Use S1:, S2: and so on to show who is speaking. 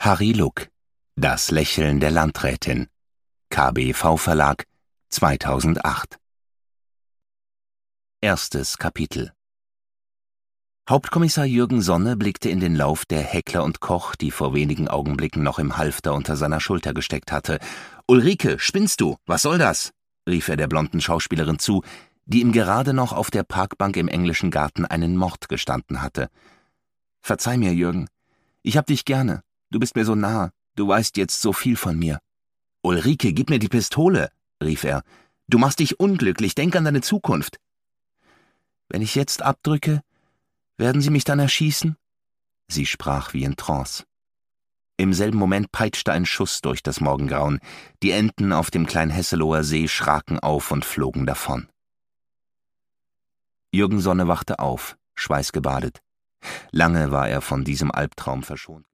S1: Harry Luck. Das Lächeln der Landrätin. KBV Verlag 2008. Erstes Kapitel. Hauptkommissar Jürgen Sonne blickte in den Lauf der Heckler & Koch, die vor wenigen Augenblicken noch im Halfter unter seiner Schulter gesteckt hatte. »Ulrike, spinnst du? Was soll das?« rief er der blonden Schauspielerin zu, die ihm gerade noch auf der Parkbank im englischen Garten einen Mord gestanden hatte. »Verzeih mir, Jürgen. Ich hab dich gerne. Du bist mir so nah. Du weißt jetzt so viel von mir.« »Ulrike, gib mir die Pistole«, rief er. »Du machst dich unglücklich. Denk an deine Zukunft.« »Wenn ich jetzt abdrücke, werden Sie mich dann erschießen?« Sie sprach wie in Trance. Im selben Moment peitschte ein Schuss durch das Morgengrauen. Die Enten auf dem Kleinhesseloher See schraken auf und flogen davon. Jürgen Sonne wachte auf, schweißgebadet. Lange war er von diesem Albtraum verschont.